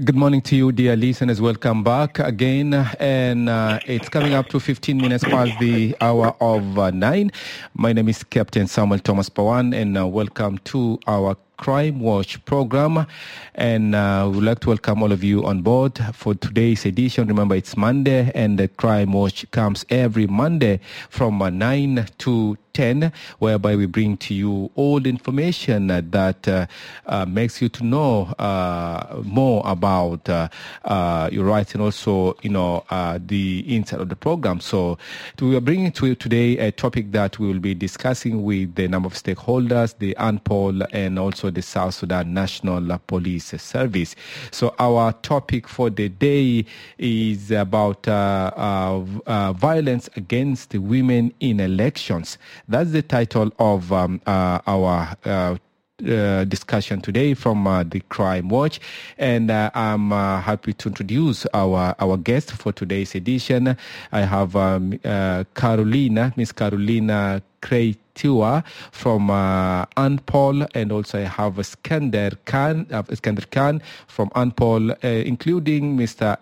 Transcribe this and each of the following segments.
Good morning to you, dear listeners. Welcome back again. And it's coming up to 15 minutes past the hour of 9. My name is Captain Samuel Thomas Pawan, and welcome to our Crime Watch program. And we'd like to welcome all of you on board for today's edition. Remember, it's Monday, and the Crime Watch comes every Monday from 9 to 10, whereby we bring to you all the information that makes you to know more about your rights and also, the inside of the program. So we are bringing to you today a topic that we will be discussing with the number of stakeholders, the ANPOL, and also the South Sudan National Police Service. So our topic for the day is about violence against women in elections. That's the title of our discussion today from the Crime Watch, and I'm happy to introduce our guest for today's edition. I have Miss Carolina Creatua from ANPOL, and also I have Iskander Khan from ANPOL, including Mr.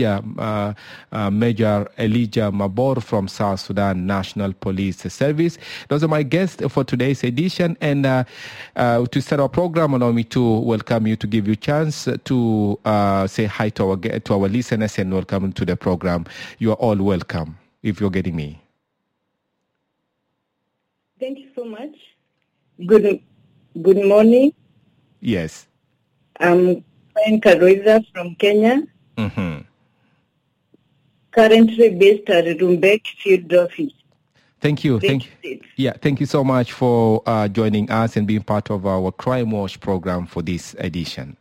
Major Elijah Mabor from South Sudan National Police Service. Those are my guests for today's edition, and to start our program, allow me to welcome you, to give you a chance to say hi to our listeners and welcome to the program. You are all welcome, if you're getting me. Thank you so much. Good morning. Yes. I'm Karoiza from Kenya. Mm-hmm. Currently based at Rumbek Field Office. Thank you. Thank you so much for joining us and being part of our Crime Watch program for this edition.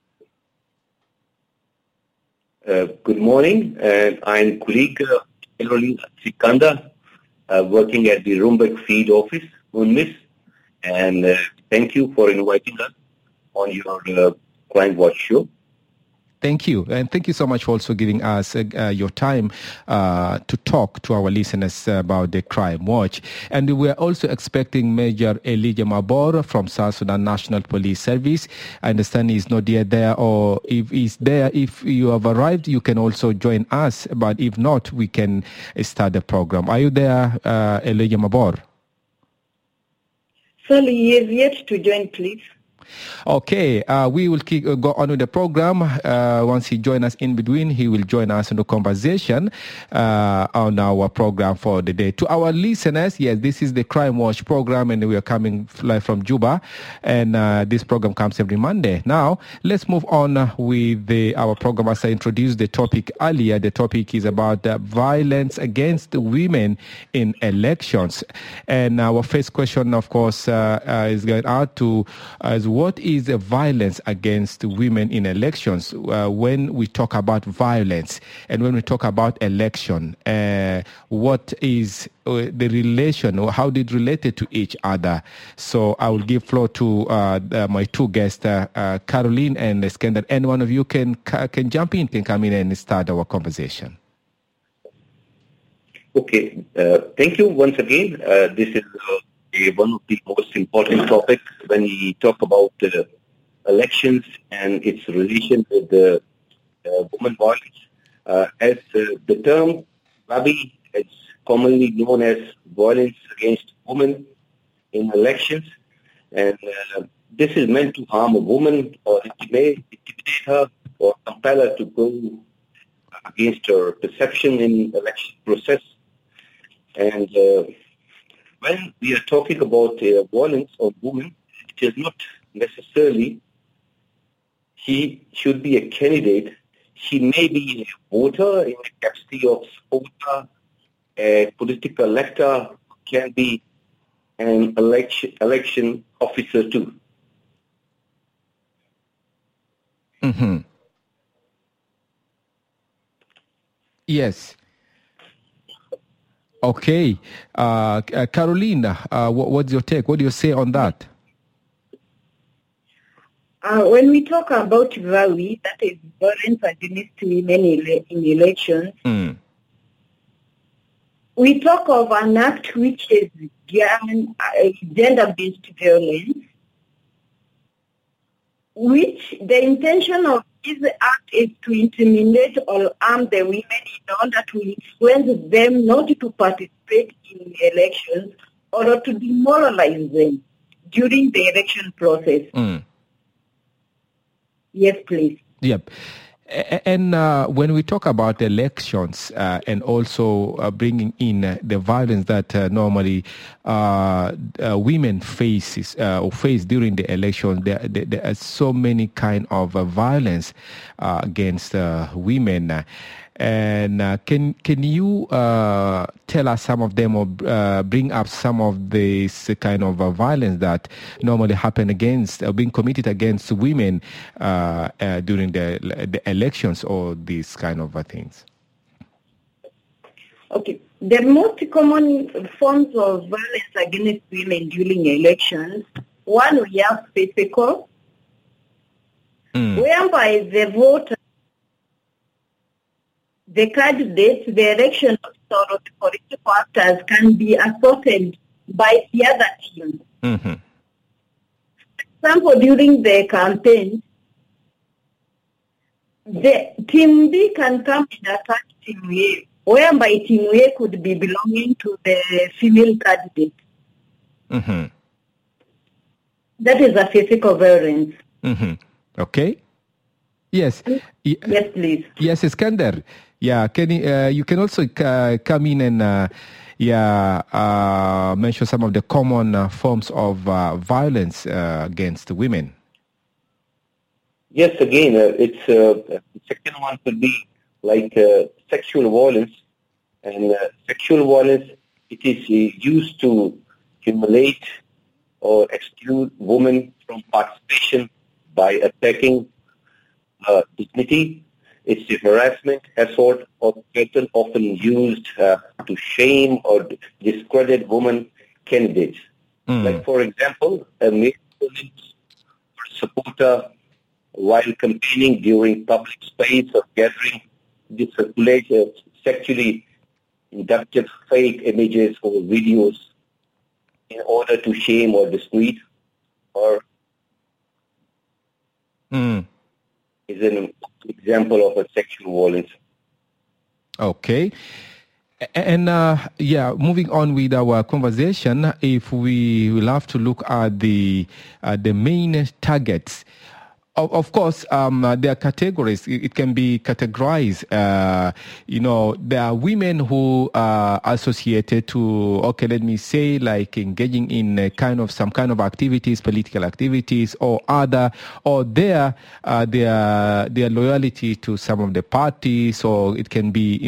Good morning. I'm colleague Caroline Sikanda, working at the Rumbek Field Office, UNMIS, and thank you for inviting us on your Crime Watch show. Thank you. And thank you so much for also giving us your time to talk to our listeners about the Crime Watch. And we're also expecting Major Elijah Mabor from South Sudan National Police Service. I understand he's not yet there, or if he's there, if you have arrived, you can also join us. But if not, we can start the program. Are you there, Elijah Mabor? Sorry, he is yet to join, please. Okay, we will go on with the program. Once he joins us in between, he will join us in the conversation on our program for the day. To our listeners, yes, this is the Crime Watch program, and we are coming live from Juba, and this program comes every Monday. Now, let's move on with our program. As I introduced the topic earlier, the topic is about violence against women in elections. And our first question, of course, is going out to what is the violence against women in elections? When we talk about violence and when we talk about election, what is the relation, or how did related to each other? So I will give floor to my two guests, Caroline and Iskander. And one of you can jump in, can come in and start our conversation. Okay, thank you once again. This is one of the most important topics when we talk about elections and its relation with the women violence. As the term VABI is commonly known as violence against women in elections, and this is meant to harm a woman or intimidate her or compel her to go against her perception in election process. And when we are talking about violence on women, it is not necessarily she should be a candidate. She may be a voter in the capacity of supporter, a political elector, can be an election officer too. Mm-hmm. Yes. Okay. Carolina, what's your take? What do you say on that? When we talk about VAWI, that is violence against women in elections, we talk of an act which is gender-based violence, which the intention of this act is to intimidate or arm the women in order to influence them not to participate in elections or to demoralize them during the election process. Yes, please. Yep. And when we talk about elections and also bringing in the violence that normally women face during the election, there are so many kind of violence against women. And can you tell us some of them or bring up some of this kind of violence that normally happen against, being committed against women during the elections or these kind of things? Okay. The most common forms of violence against women during elections, one, we have physical, whereby the voter, the candidates, the election officer or the political actors can be assaulted by the other team. For example, during the campaign, the team B can come and attack team A, whereby team A could be belonging to the female candidate. That is a physical violence. Okay. Yes. Yes, please. Yes, Iskander. Yeah, can you can also come in and mention some of the common forms of violence against women. Yes, again, it's the second one could be like sexual violence, and sexual violence, it is used to humiliate or exclude women from participation by attacking dignity. It's the harassment, assault, or threat often used to shame or discredit women candidates. Like, for example, a male supporter, while campaigning during public space or gathering, discirculate sexually inductive fake images or videos in order to shame or discredit, or is an example of a sexual violence. Okay. And moving on with our conversation, if we will have to look at the main targets. Of course, there are categories. It can be categorized. There are women who are associated to, let me say, like engaging in some kind of activities, political activities, or other, or their loyalty to some of the parties, or it can be,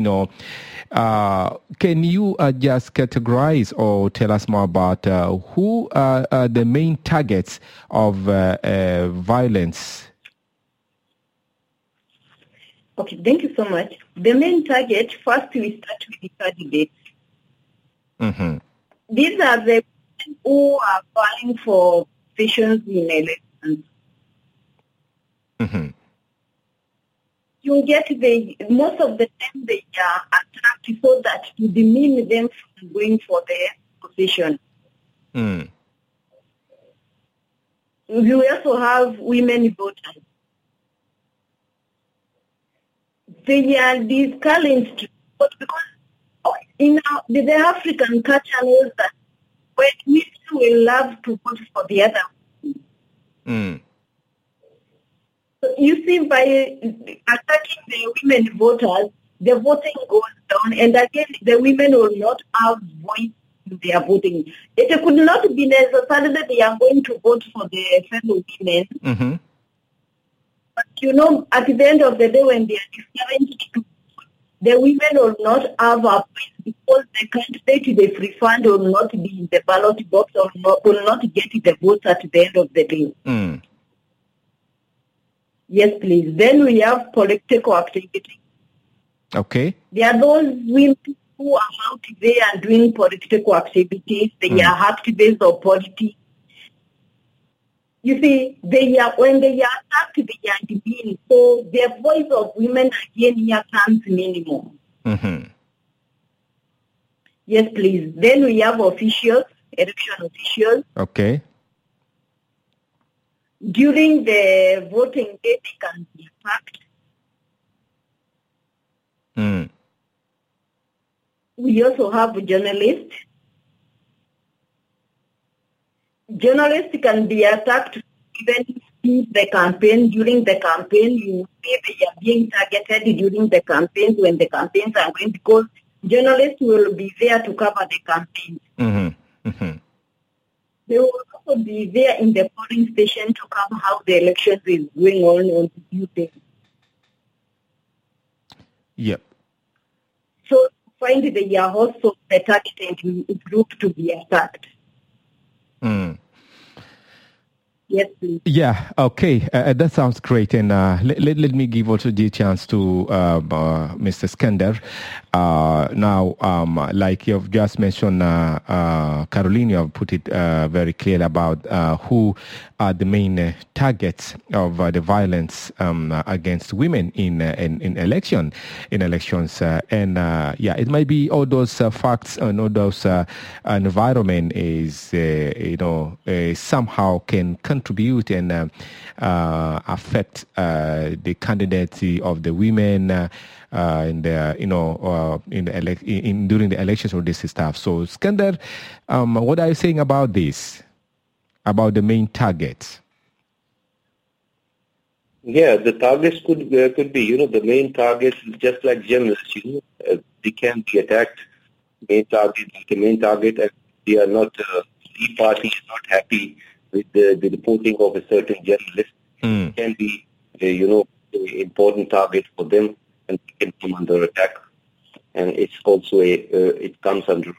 can you just categorize or tell us more about who are the main targets of violence? Okay, thank you so much. The main target, first we start with the candidates. These are the people who are vying for positions in elections. You get most of the time they are attracted so that to demean them from going for their position. We also have women voters. They are discouraged because in the African culture knows that when women will love to vote for the other. So you see, by attacking the women voters, the voting goes down, and again, the women will not have voice in their voting. It could not be necessary that they are going to vote for the fellow women. But at the end of the day, when they are discouraged to vote, the women will not have a voice because the candidate they prefer will not be in the ballot box or will not get the votes at the end of the day. Yes, please. Then we have political activity. Okay. There are those women who are out there and doing political activities. They are activists of politics. You see, when they are attacked, they are demeaned. So the voice of women again here comes minimum. Yes, please. Then we have officials, election officials. Okay. during the voting day, they can be attacked. Mm. We also have journalists. Journalists can be attacked even during the campaign. During the campaign, you see they are being targeted during the campaigns when the campaigns are going, because journalists will be there to cover the campaigns. Mm-hmm. Mm-hmm. They will also be there in the polling station to cover how the elections is going on the due day. Yep. So find they are also the targeted group to be attacked. Mm. Yes, please. Yeah, okay. That sounds great. And let me give also the chance to Mr. Skender. Now, like you've just mentioned, Caroline, you have put it very clear about who are the main targets of the violence against women in elections. And yeah, it might be all those facts and all those environment is, somehow can contribute and affect the candidacy of the women in the during the elections or this stuff. So, Skender, what are you saying about this? About the main targets? Yeah, the targets could be, the main targets is just like journalists, they can be attacked. Main target, and they are not, the party is not happy with the reporting of a certain journalist. It can be, an important target for them, and they can come under attack. And it's also it comes under.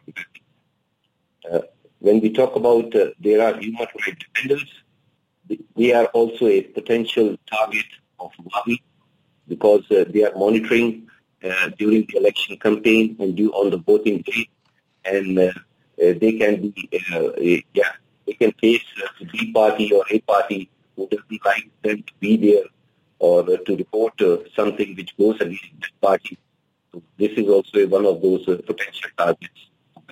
When we talk about there are human rights defenders, they are also a potential target of WABI, because they are monitoring during the election campaign and on the voting day, and they can be, they can face the B party or A party who doesn't like them to be there or to report something which goes against that party. So this is also one of those potential targets.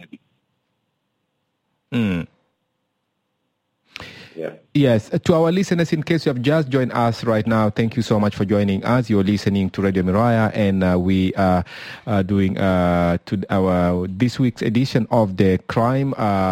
Yeah. Yes, to our listeners, in case you have just joined us right now, thank you so much for joining us. You're listening to Radio Miraya, and we are doing to our this week's edition of the Crime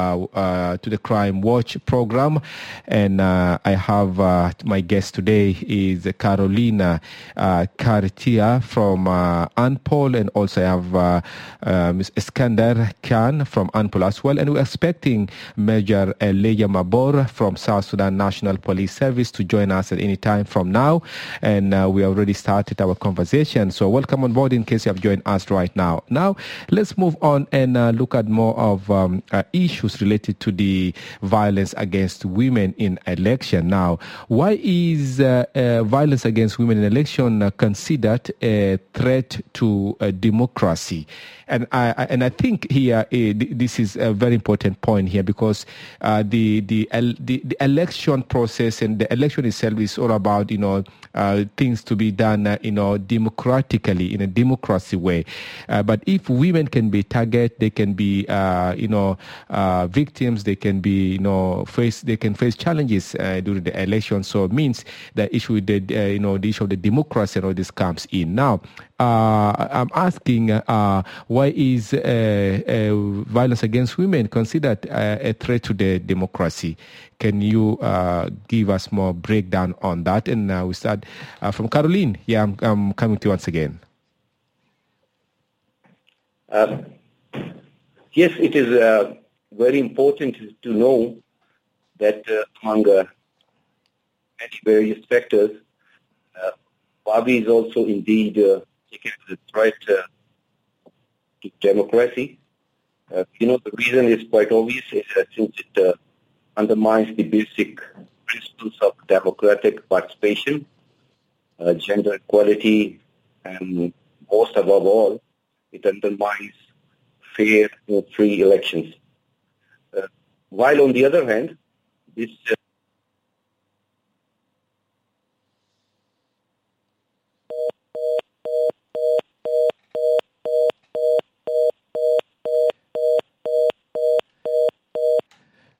Watch program, and I have my guest today is Carolina Cartia from ANPOL, and also I have Ms. Iskander Khan from ANPOL as well, and we're expecting Major Leia Mabor from South Sudan National Police Service to join us at any time from now, and we already started our conversation, so welcome on board in case you have joined us right now. Now let's move on and look at more of issues related to the violence against women in election. Now, why is violence against women in election considered a threat to democracy? And I think here this is a very important point here, because the election process and the election itself is all about things to be done democratically, in a democracy way. But if women can be targeted, they can be victims, they can be face challenges during the election. So it means the issue with the issue of the democracy and all this comes in. Now, I'm asking why is violence against women considered a threat to the democracy? Can you give us more breakdown on that? And we start from Caroline. Yeah, I'm coming to you once again. Yes, it is very important to know that among many various factors, WABI is also indeed taken as a threat to democracy. The reason is quite obvious, is that since it undermines the basic principles of democratic participation, gender equality, and most above all, it undermines fair and free elections. While on the other hand, this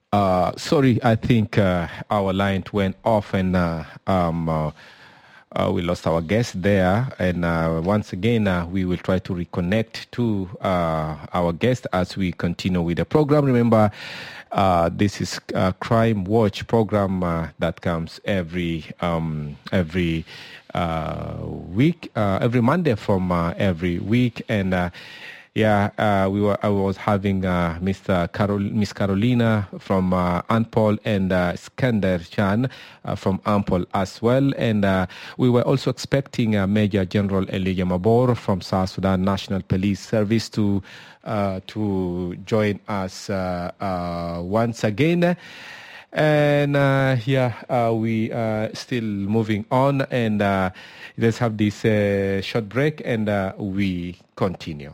Sorry, I think our line went off and we lost our guest there. And once again, we will try to reconnect to our guest as we continue with the program. Remember, this is a Crime Watch program that comes every week, every Monday from every week. And I was having Miss Carolina from Anpol and Skander Chan from Anpol as well. And we were also expecting Major General Elijah Mabor from South Sudan National Police Service to join us once again. And we are still moving on, and let's have this short break, and we continue.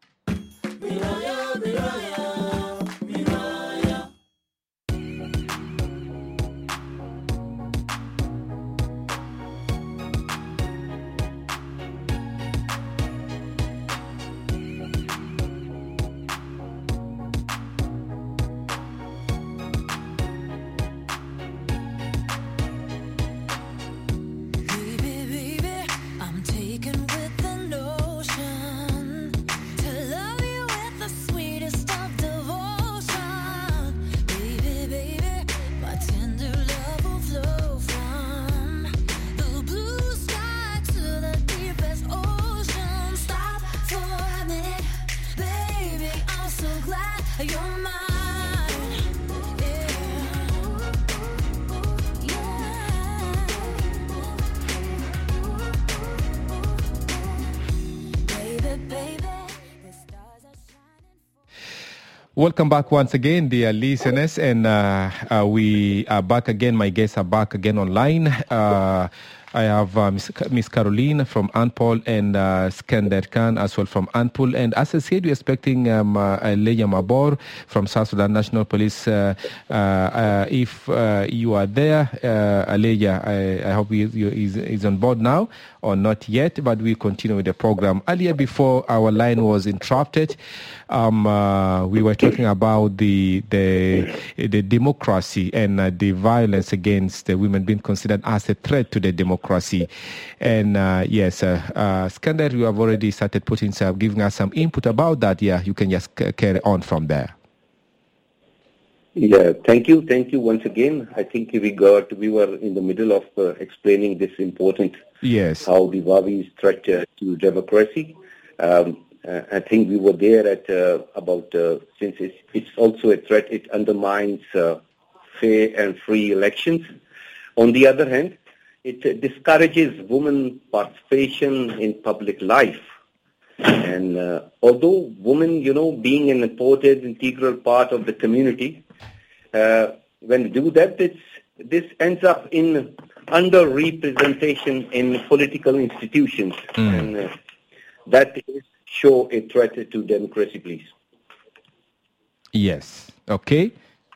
Welcome back once again, dear listeners, and we are back again. My guests are back again online. I have Miss Caroline from Anpol and Skander Khan as well from Anpol. And as I said, we're expecting Elijah Mabor from South Sudan National Police. If you are there, Elijah, I hope he's on board now, or not yet, but we continue with the program. Earlier, before our line was interrupted, we were talking about the democracy and the violence against the women being considered as a threat to the democracy. And Skander, you have already started giving us some input about that. Yeah, you can just carry on from there. Yeah, thank you once again. I think we were in the middle of explaining this important. Yes. How the Wawi is threat to democracy. I think we were there at since it's also a threat, it undermines fair and free elections. On the other hand, it discourages women participation in public life. And although women, being an important, integral part of the community, when they do that, this ends up in underrepresentation in political institutions. And that is show a threat to democracy, please. Yes. Okay.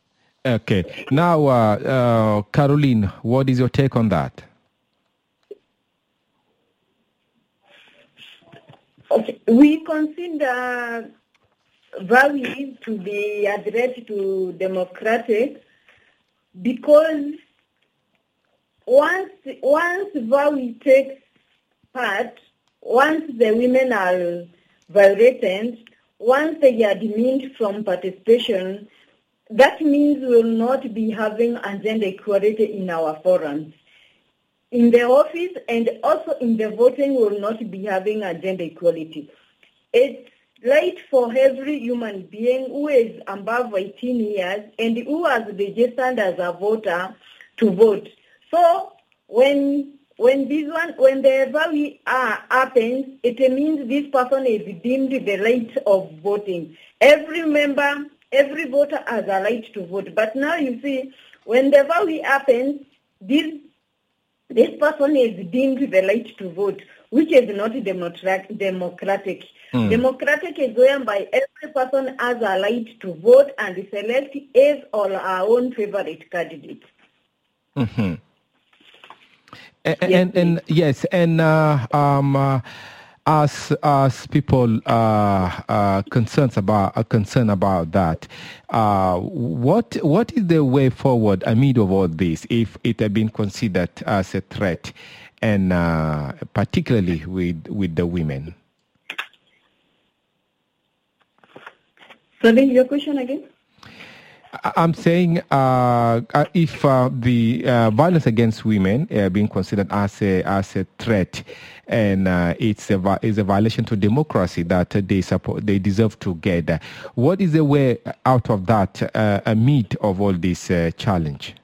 Now, Caroline, what is your take on that? Okay. We consider Wawi to be a threat to democracy because once Wawi takes part, once the women are violated, once they are demeaned from participation, that means we will not be having gender equality in our forums. In the office and also in the voting, we will not be having gender equality. It's right for every human being who is above 18 years and who has registered as a voter to vote. So when the Wawi happens, it means this person is deemed the right of voting. Every voter has a right to vote. But now you see, when the Wawi happens, this person is deemed the right to vote, which is not democratic. Democratic is whereby every person has a right to vote and select his or her own favorite candidate. Mm-hmm. And as people are concerned about that, what is the way forward amid of all this if it had been considered as a threat, and particularly with the women? Sorry, your question again? I'm saying if the violence against women being considered as a threat, and it's a violation to democracy that they deserve to get, what is the way out of that amid of all this challenge?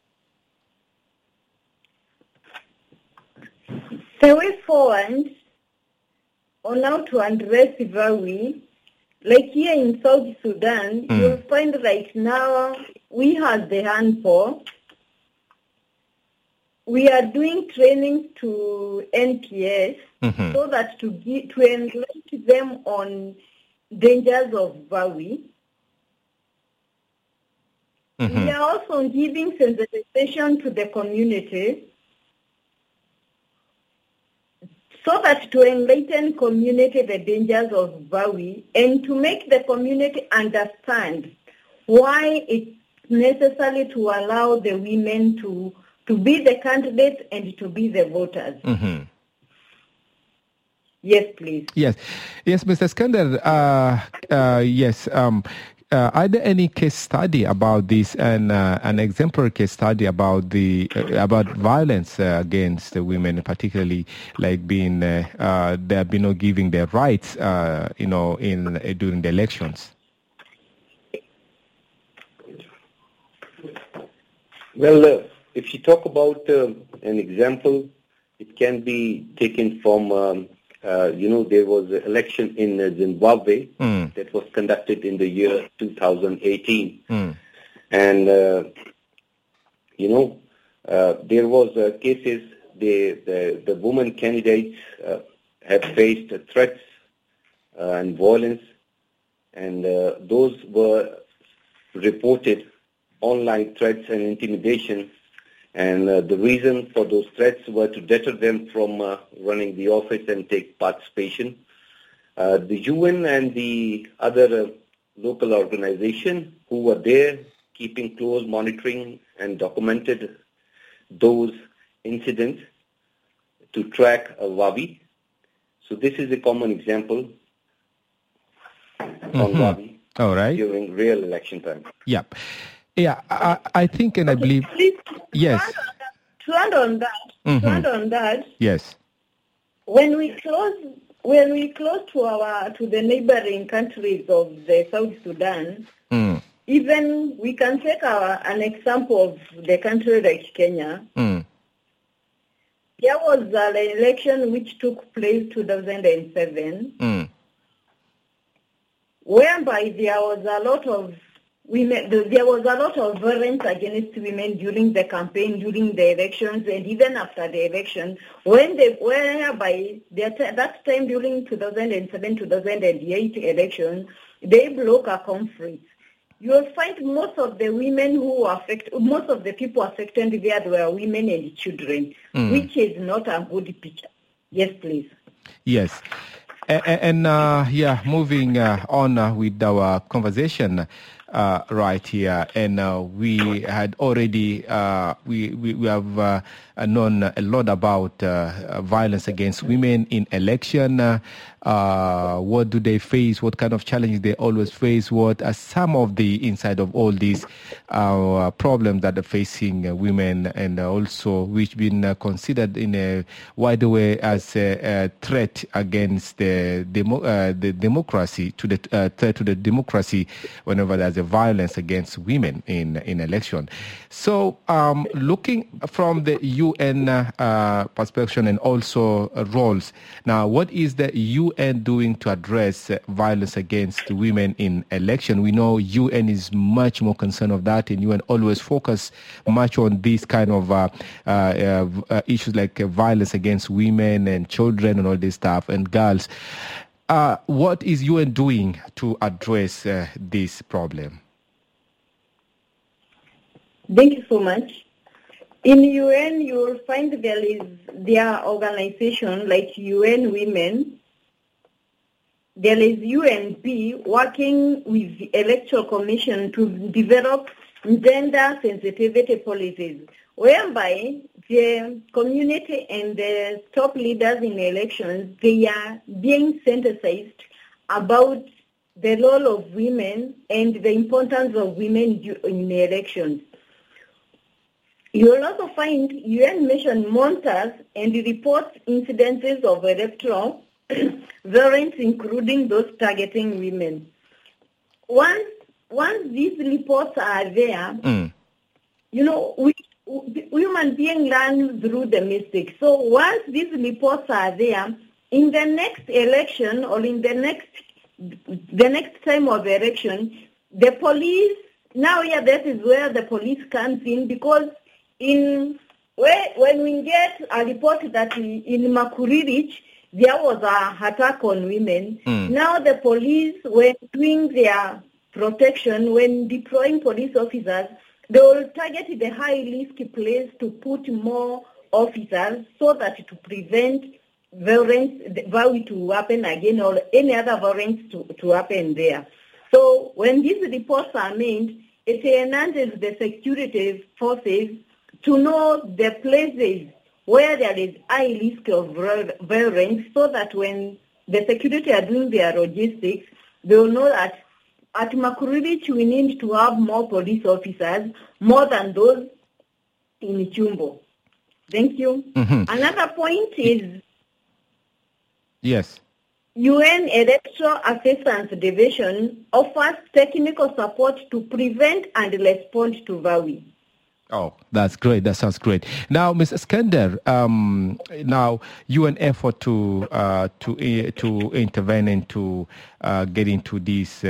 The way forward, or now to address VAWI, like here in South Sudan, you'll find right now we have the handful. We are doing trainings to NPS so that to enlighten them on dangers of VAWI. We are also giving sensitization to the community so that to enlighten community the dangers of VAWI and to make the community understand why it's necessary to allow the women to be the candidates and to be the voters. Yes, please. Yes, Mr. Skander. Yes. Are there any case study about this, and an exemplary case study about about violence against the women, particularly like being they have been not giving their rights, during the elections? Well, if you talk about an example, it can be taken from. There was an election in Zimbabwe that was conducted in the year 2018. And, there was cases, the women candidates have faced threats and violence, and those were reported online threats and intimidation. And the reason for those threats were to deter them from running the office and take participation. The UN and the other local organization who were there keeping close monitoring and documented those incidents to track VAWI. So this is a common example on VAWI during real election time. Yep. Yeah, I think and I believe. Please, yes. To add on that. Yes. When we close to the neighboring countries of the South Sudan, even we can take an example of the country like Kenya. There was an election which took place 2007, whereby there was a lot of women. There was a lot of violence against women during the campaign, during the elections, and even after the election. Whereby that time during 2007-2008 election, they blocked a conference. You will find most of the women most of the people affected there were women and children, which is not a good picture. Yes, please. Yes. And moving on with our conversation right here, and we had already we have known a lot about violence against women in election. What do they face? What kind of challenges they always face? What are some of the inside of all these problems that are facing women, and also which been considered in a wider way as a threat against the democracy, to the threat to the democracy whenever there's a violence against women in election. So looking from the UN perspective and also roles, now what is the UN doing to address violence against women in election? We know UN is much more concerned of that, and UN always focus much on these kind of issues like violence against women and children and all this stuff, and girls. What is UN doing to address this problem? Thank you so much. In UN, you will find there are organizations like UN Women, there is UNP working with the Electoral Commission to develop gender sensitivity policies, whereby the community and the top leaders in elections, they are being sensitized about the role of women and the importance of women in elections. You will also find UN mission monitors and reports incidences of electoral violence, including those targeting women. Once these reports are there, we human beings learn through the mistakes. So once these reports are there, in the next election or in the next time of election, the police, that is where the police comes in, because when we get a report that in Makuririch, there was an attack on women. Now the police, when doing their protection, when deploying police officers, they will target the high-risk place to put more officers so that to prevent violence to happen again or any other violence to happen there. So when these reports are made, it enhances the security forces to know the places where there is high risk of violence, so that when the security are doing their logistics, they will know that at Makuririch we need to have more police officers, more than those in Chumbo. Thank you. Another point is yes. UN Electoral Assistance Division offers technical support to prevent and respond to violence. Oh, that's great. That sounds great. Now, Ms. Iskender, now UN effort to intervene and to get into this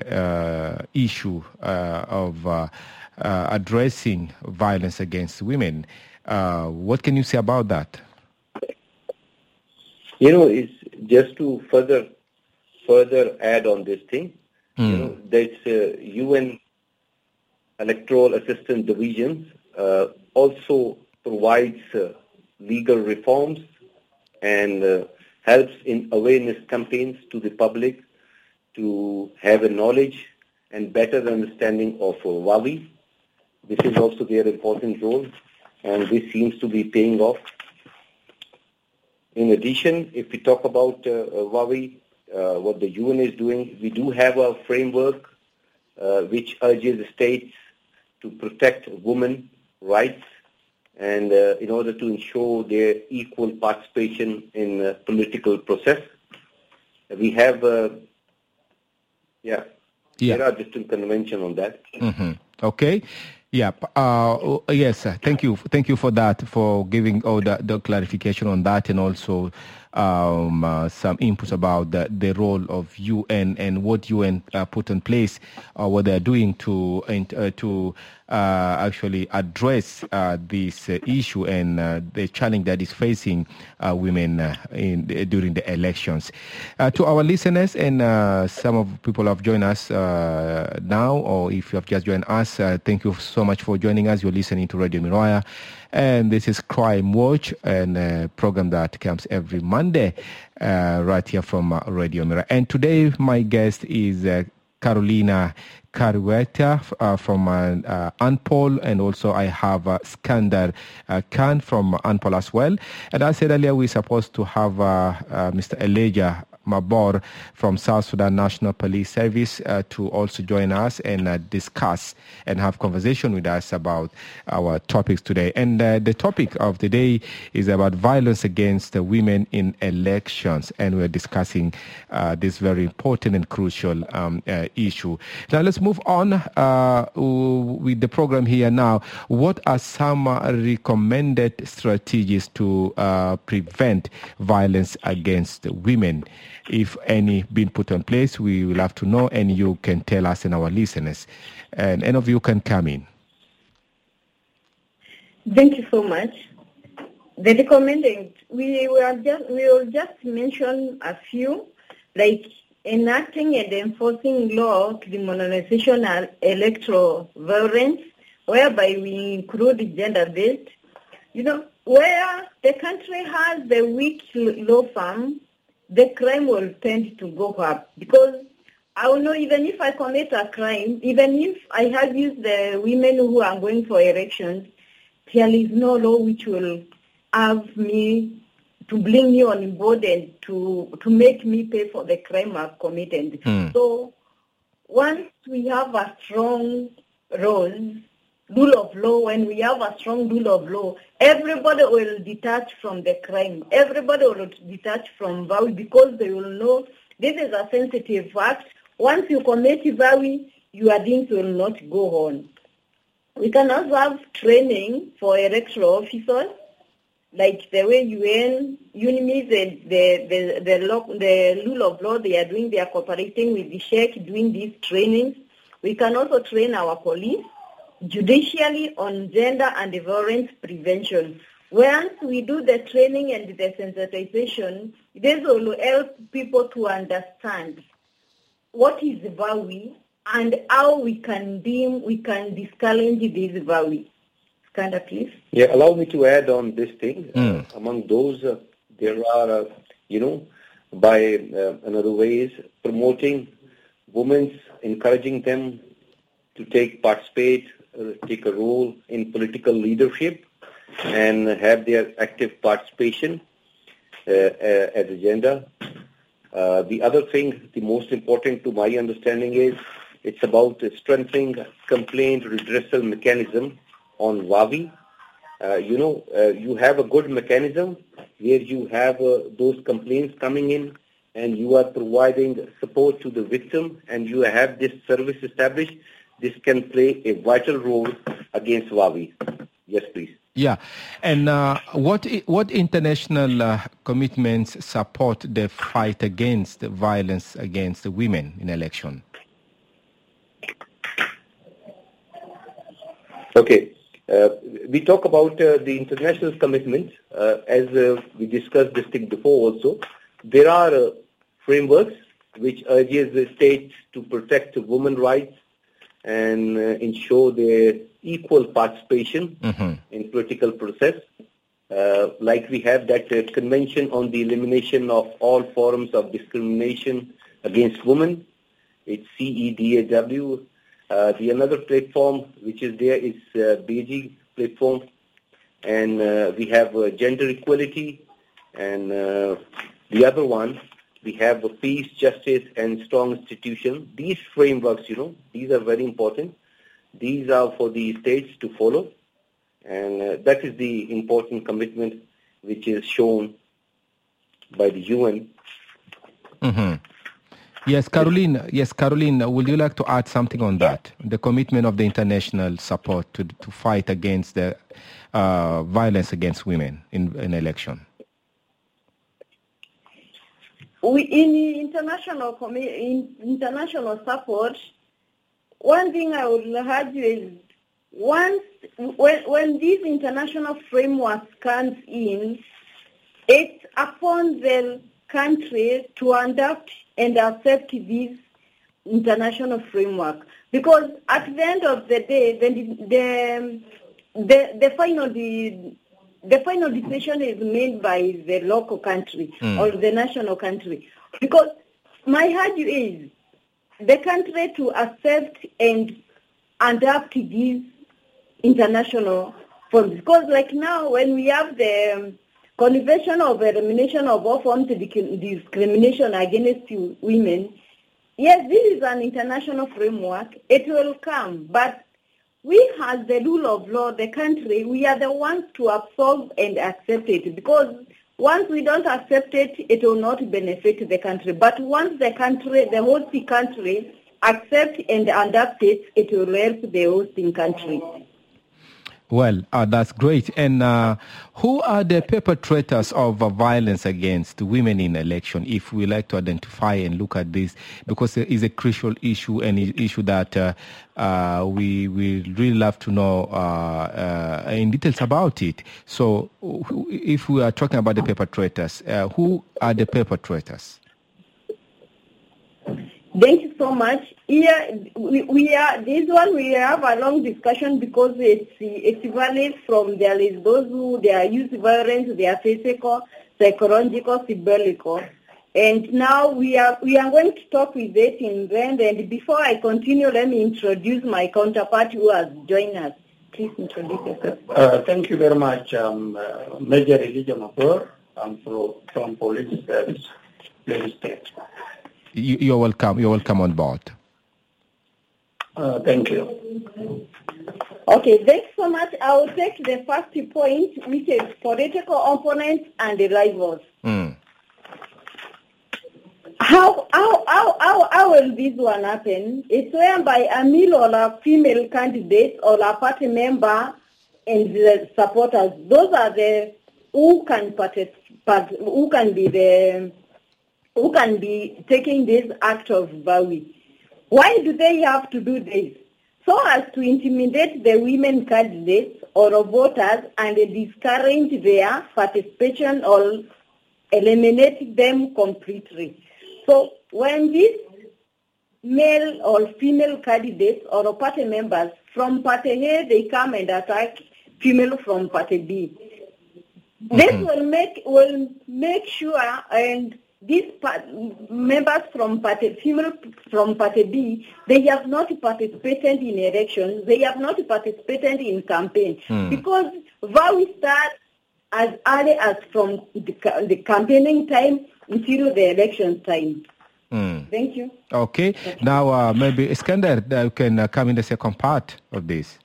issue of addressing violence against women. What can you say about that? It's just to further add on this thing. There's UN Electoral Assistance Divisions also provides legal reforms and helps in awareness campaigns to the public to have a knowledge and better understanding of WAWI. This is also their important role, and this seems to be paying off. In addition, if we talk about WAWI, what the UN is doing, we do have a framework which urges states to protect women's rights and in order to ensure their equal participation in the political process. We have, there are distinct conventions on that. Okay. Yeah. Yes. Thank you for that, for giving all the clarification on that, and also some inputs about the role of UN and what UN put in place, what they're doing to actually address this issue and the challenge that is facing women during the elections. To our listeners, and some of people have joined us now, or if you have just joined us, thank you so much for joining us. You're listening to Radio Miroya, and this is Crime Watch, and a program that comes every Monday right here from Radio Miroya. And today my guest is Carolina Karueta from ANPOL, and also I have Iskender Khan from ANPOL as well. And I said earlier we're supposed to have Mr. Elijah Mabor from South Sudan National Police Service to also join us and discuss and have conversation with us about our topics today. And the topic of the day is about violence against women in elections, and we're discussing this very important and crucial issue. Now let's move on with the program here now. What are some recommended strategies to prevent violence against women? If any been put in place, we will have to know, and you can tell us and our listeners. And any of you can come in. Thank you so much. The recommended, we will just mention a few, like enacting and enforcing law criminalization of electoral violence, whereby we include gender-based. Where the country has the weak law firm, the crime will tend to go up. Because I will know, even if I commit a crime, even if I have used the women who are going for elections, there is no law which will have me to bring me on board and to make me pay for the crime I've committed. So once we have a strong rule of law, when we have a strong rule of law, everybody will detach from the crime. Everybody will detach from vow because they will know this is a sensitive act. Once you commit vow, your deeds will not go on. We can also have training for electoral officers, like the way UNIMIS and the rule of law they are doing. They are cooperating with the Sheikh doing these trainings. We can also train our police judicially on gender and violence prevention. Once we do the training and the sensitization, this will help people to understand what is VAWI and how we can discourage this VAWI. Skanda, please. Yeah, allow me to add on this thing. Among those, there are, by another ways, promoting women, encouraging them to take a role in political leadership and have their active participation as a gender. The other thing, the most important to my understanding is it's about strengthening complaint redressal mechanism on VAWI. You have a good mechanism where you have those complaints coming in and you are providing support to the victim and you have this service established. This can play a vital role against VAWI. Yes, please. Yeah. And what international commitments support the fight against violence against women in election? Okay. We talk about the international commitment. As we discussed this thing before also, there are frameworks which urges the states to protect women's rights and ensure their equal participation in political process. Like we have that Convention on the Elimination of All Forms of Discrimination Against Women. It's CEDAW. The another platform which is there is BG platform. And we have gender equality. And the other one, we have peace, justice, and strong institution. These frameworks, these are very important. These are for the states to follow. And that is the important commitment which is shown by the UN. Yes, Caroline, would you like to add something on that? The commitment of the international support to fight against the violence against women in election. In international support, one thing I would urge you is when this international framework comes in, it's upon the country to adopt and accept this international framework. Because at the end of the day, the final decision is made by the local country or the national country. Because my urge is the country to accept and adapt these international forms. Because like now, when we have the Convention of Elimination of All Forms of Discrimination Against Women, yes, this is an international framework. It will come, but we as the rule of law, the country, we are the ones to absorb and accept it. Because once we don't accept it, it will not benefit the country. But once the hosting country, accept and adapt it, it will help the hosting country. Well, that's great. And who are the perpetrators of violence against women in election, if we like to identify and look at this, because it is a crucial issue and an issue that we really love to know in details about it. So if we are talking about the perpetrators, who are the perpetrators? Thank you so much. Here we have a long discussion because it's valid from there is those who they are use violence, they are physical, psychological, symbolical. And now we are going to talk with it in Rand. And before I continue, let me introduce my counterpart who has joined us. Please introduce yourself. Thank you very much, Major Elijah Mabor. I'm from Police Service, Lagos State. You're welcome. You're welcome on board. Thank you. Okay, thanks so much. I will take the first point, which is political opponents and the rivals. How will this one happen? It's whereby a male or a female candidate or a party member and the supporters, those are the who can participate, who can be taking this act of vowing. Why do they have to do this? So as to intimidate the women candidates or voters and discourage their participation or eliminate them completely. So when these male or female candidates or party members from party A, they come and attack female from party B. This will make sure, and these members from female from party B, they have not participated in elections, they have not participated in campaign, because vow starts as early as from the campaigning time until the election time. Thank you. Okay. Now, maybe Iskander can come in the second part of this.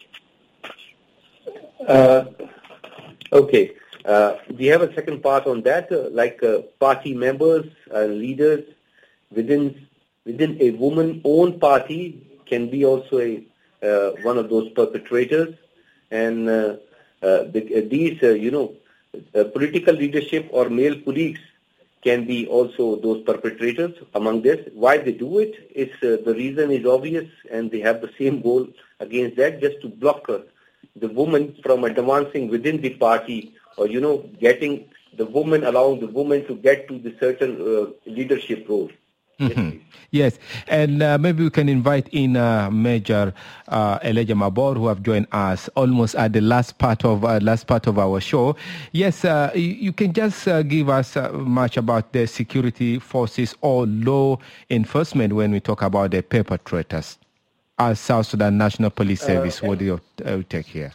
Okay. We have a second part on that, party members and leaders within a woman-owned party can be also one of those perpetrators, and these political leadership or male colleagues can be also those perpetrators among this. Why they do it? It's the reason is obvious, and they have the same goal against that, just to block the woman from advancing within the party, or allowing the woman to get to the certain leadership role. Yes, and maybe we can invite in Major Elijah Mabor, who have joined us almost at the last part of our show. Yes, you can just give us much about the security forces or law enforcement when we talk about the perpetrators. As South Sudan National Police Service, what do you take here?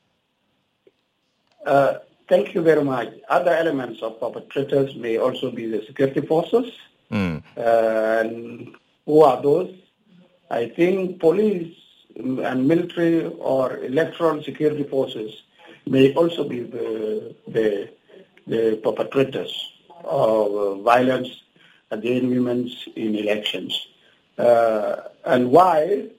Thank you very much. Other elements of perpetrators may also be the security forces. And who are those? I think police and military or electoral security forces may also be the perpetrators of violence against women in elections. And why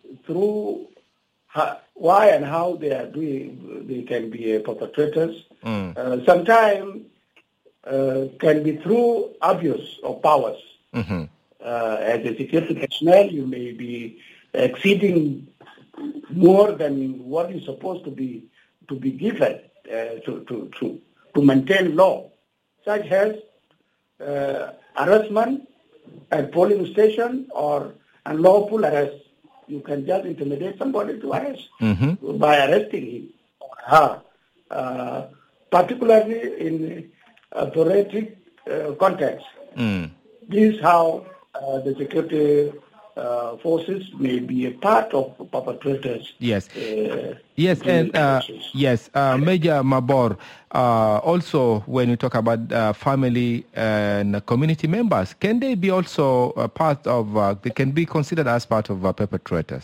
and how they are doing, they can be perpetrators. Sometimes can be through abuse of powers. As a security personnel, you may be exceeding more than what is supposed to be given to maintain law, such as harassment at polling station or unlawful arrest. You can just intimidate somebody to arrest by arresting him or her, particularly in authoritative context. This is how the security forces may be a part of perpetrators. Yes, yes, and Major Mabor. Also, when you talk about family and community members, can they be also a part of? They can be considered as part of perpetrators.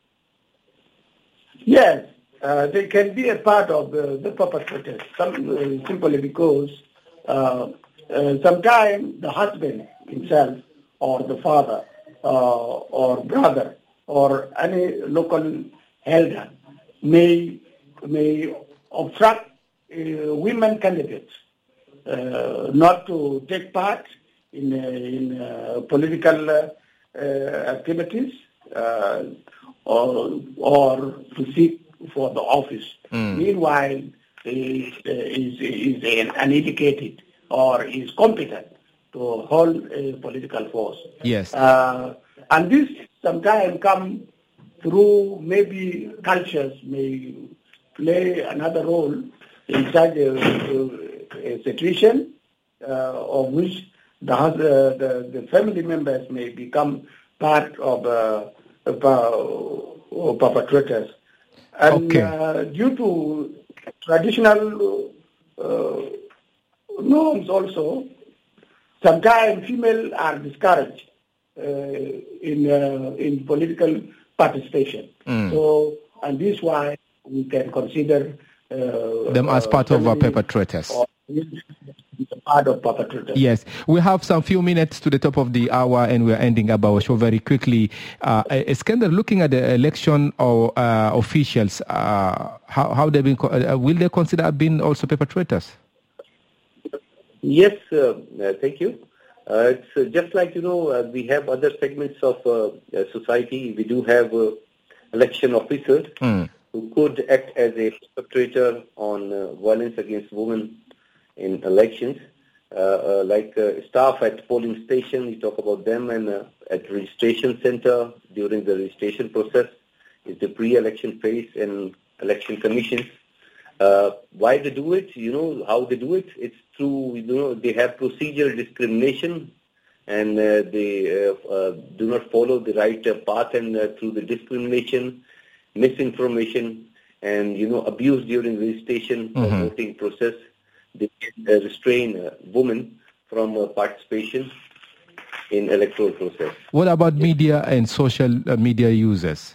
Yes, they can be a part of the perpetrators. Simply because sometimes the husband himself or the father or brother or any local elder may obstruct women candidates not to take part in political activities or to seek for the office. Meanwhile, he is uneducated or is competent to hold a political force. Yes. And this sometimes come through maybe cultures may play another role in such a situation of which the family members may become part of perpetrators. And due to traditional norms also, sometimes females are discouraged in political participation. So, and this is why we can consider them as part of perpetrators. Part of perpetrators. Yes, we have some few minutes to the top of the hour, and we're ending up our show very quickly. Iskandar, looking at the election or officials, how they been? Will they consider being also perpetrators? Yes, thank you. It's just like, we have other segments of society. We do have election officers who could act as a perpetrator on violence against women in elections. Like staff at polling station, we talk about them, and at registration center during the registration process is the pre-election phase and election commissions. Why they do it? How they do it? It's through, they have procedural discrimination, and they do not follow the right path, and through the discrimination, misinformation, and, abuse during registration or voting process, they can restrain women from participation in electoral process. What about media and social media users?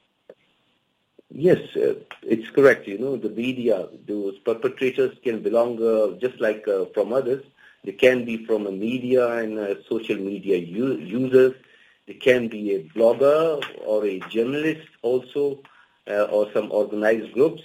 Yes, it's correct. The media, those perpetrators can belong just like from others. They can be from a media and social media users. They can be a blogger or a journalist also, or some organized groups,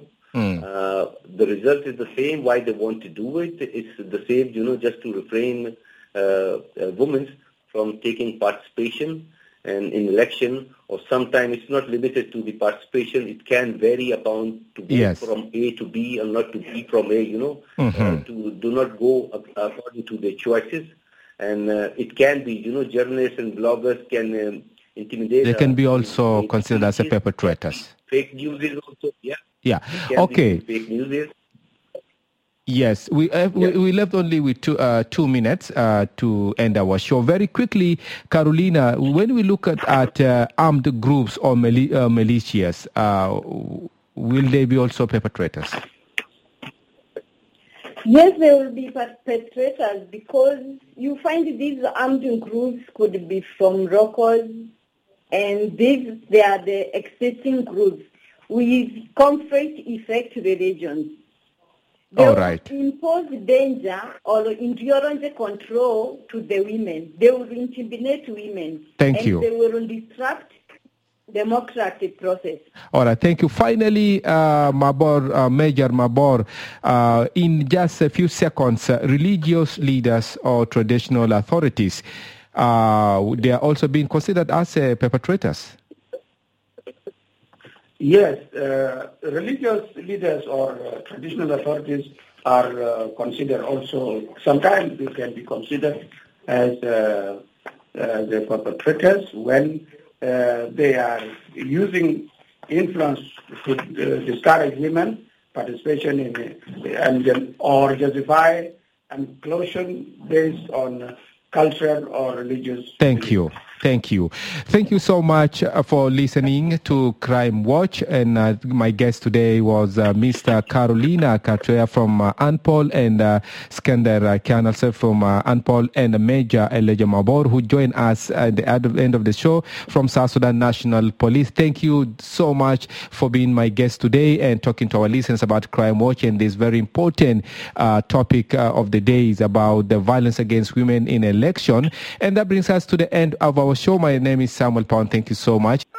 The result is the same. Why they want to do it? It's the same, just to refrain women from taking participation and in election, or sometimes it's not limited to the participation. It can vary upon to go from A to B and not to B from A, to do not go according to their choices. And it can be, journalists and bloggers can intimidate. They can be also considered as perpetrators. Fake news is also, Yeah. Okay. Fake news is. Yes, we left only with 2 minutes to end our show. Very quickly, Carolina, when we look at armed groups or militias, will they be also perpetrators? Yes, they will be perpetrators, because you find these armed groups could be from locals, and they are the existing groups with conflict effect religions. They will impose danger or endurance control to the women. They will intimidate women. Thank you. They will disrupt democratic process. All right, thank you. Finally, Major Mabor, in just a few seconds, religious leaders or traditional authorities, they are also being considered as perpetrators. Yes, religious leaders or traditional authorities are considered also, sometimes they can be considered as the perpetrators when they are using influence to discourage women participation in or justify inclusion based on cultural or religious. Thank you. Thank you. Thank you so much for listening to Crime Watch. And my guest today was Mr. Carolina Katrea from ANPOL and Iskandar Khanalsef from ANPOL, and Major Elijah Mabor, who joined us at the end of the show from South Sudan National Police. Thank you so much for being my guest today and talking to our listeners about Crime Watch and this very important topic of the day is about the violence against women in election. And that brings us to the end of our show. My name is Samuel Pound. Thank you so much.